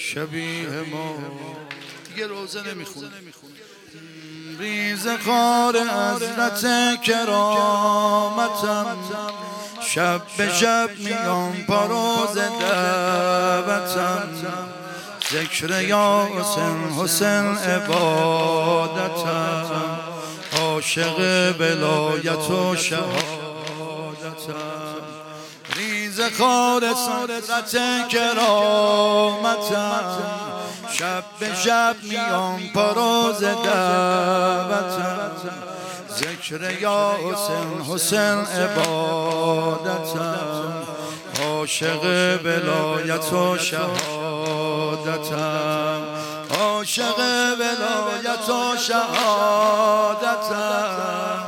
شبیه ما دیگه روزه نمیخونه. ریز خار حضرت کرامتم، شب به شب میام پاروز دعوتم، ذکر یا حسین عبادتم، عاشق ولایت و شهادتم. ریز خار حضرت کرامتم، شب به شب میام پاروز دعوتم، ذکر یا حسین عبادتم، عاشق ولایت و شهادتم، عاشق ولایت و شهادتم.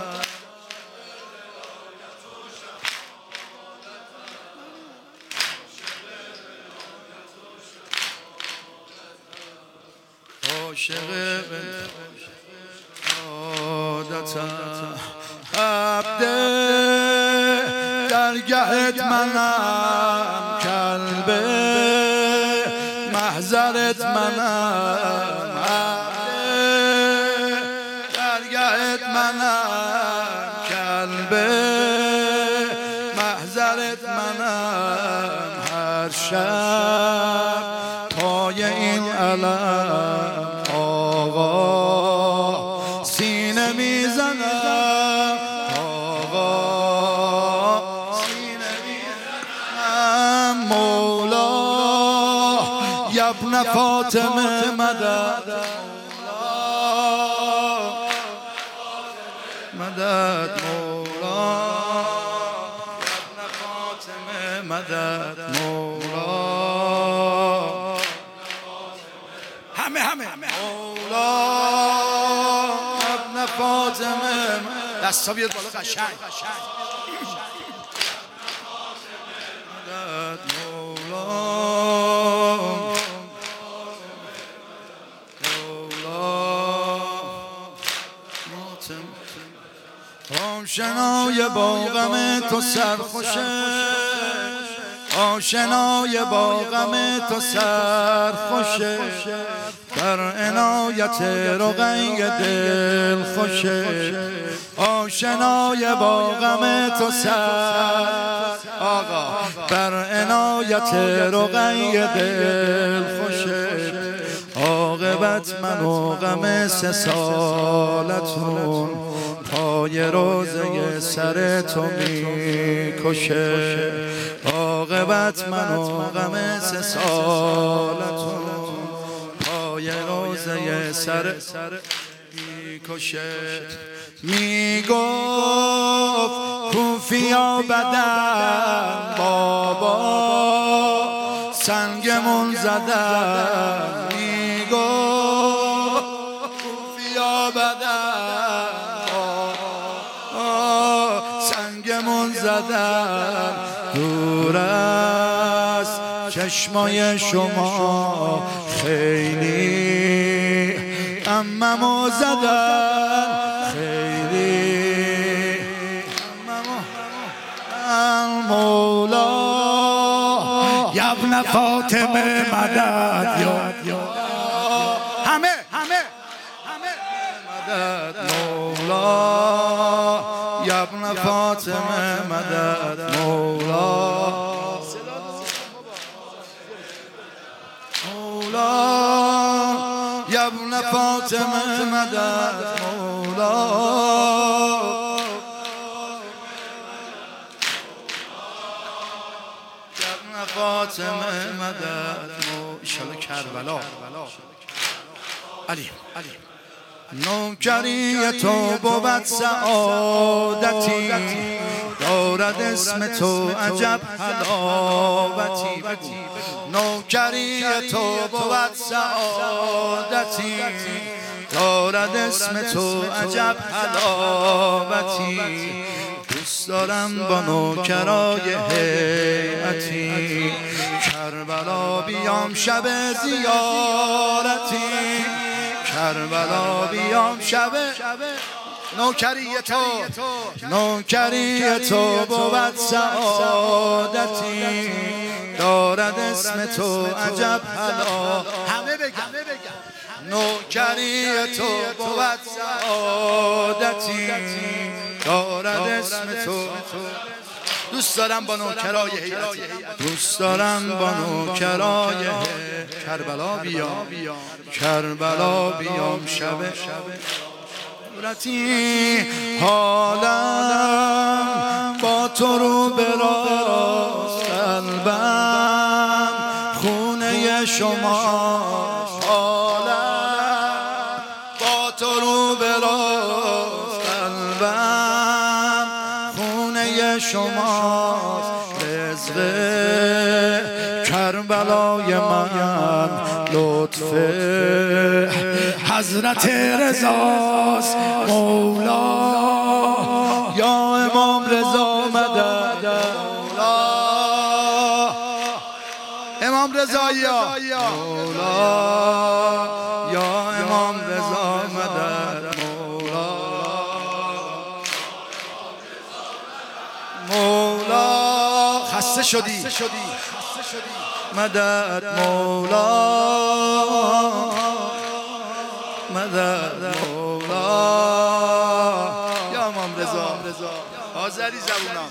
عاشق عادتم، عبد درگهت منم، کلب محضرت منم، عبد درگهت منم، کلب محضرت منم، هر شب پای این علم آقا سینه میزنم، آقا سینه میزنم، مولا یبن فاطمه مدد، مدد مولا یبن فاطمه مدد، مولا همه مولا ابن فاطمه. دستا بیاد بالا قشنگ. مدد مولا آشنای با غم تو سرخوشه، آشنای با غم تو سرخوشه، در عنایت رقیه دل خوشه، آشنای با غم تو آقا در عنایت رقیه دل خوشه، عاقبت من و غم 3 سالتون پای روزه سر تو میکشه، عاقبت من و غم 3 سالتون پای روزه سر میکشه. میگفت کوفیا بدن بابا سنگمون زدن، میگفت کوفیا بدن بابا سنگمون زدن، دور از چشمای شما خیلی عممو زدن، خیلی مولا یبن فاطمه مدد، همه مدد مولا یبن فاطمه مدد، مولا مولا یبن فاطمه مدد، مولا یبن فاطمه مدد، ایشالا کربلا. علی نوکری تو بود سعادتی، دارد اسم تو عجب حلاوتی، نوکری تو بود سعادتی، دارد اسم تو عجب حلاوتی، دوست دارم با نوکرای هیئتی، کربلا بیام شب زیارتی، کربلا بیام شب نوکری تو بود سعادتی دارد اسم تو عجب حلا همه بگم نوکری تو بود سعادتی دارد اسم تو دوست دارم با نوکرای هیئتی دوست دارم با نوکرای کربلا بیام کربلا بیام شب صورتی حالم با تو رو براست قلبم خونه شما حالم با تو رو براست قلبم خونه شماست رزق کربلای من لطف حضرت رضاست مولا یا امام رضا مدد مولا امام رضا یا مولا یا امام رضا مدد مولا خسته شدی مدد مولا مدد مولا یا امام رضا آذری زبونم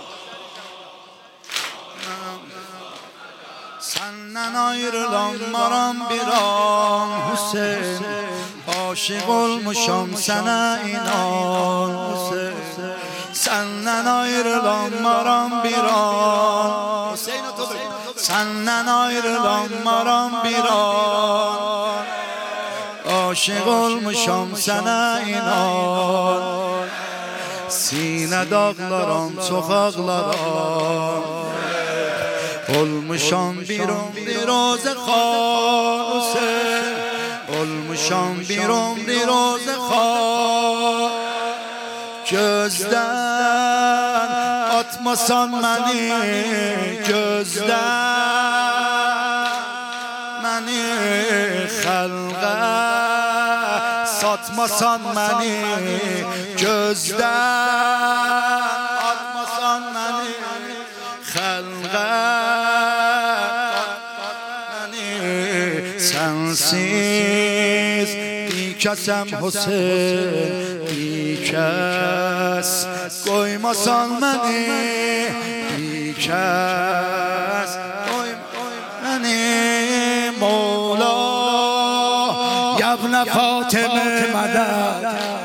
سنن ayrılan maram biran Hüseyin aşık olmuşam sana inan Hüseyin senden ayrılan maram biran senden ayrılan maram biran aşık olmuşam sana inan sine dağlaram sokaklara olmuşam bir ömrü roze khase olmuşam bir ömrü roze khase gözden atmasan beni gözden beni halqa satmasan beni gözden atmasan beni halqa sensiz ikasem Hüseyin ikes koymasan beni ikes koymasan Mola ya ibn Fatime madad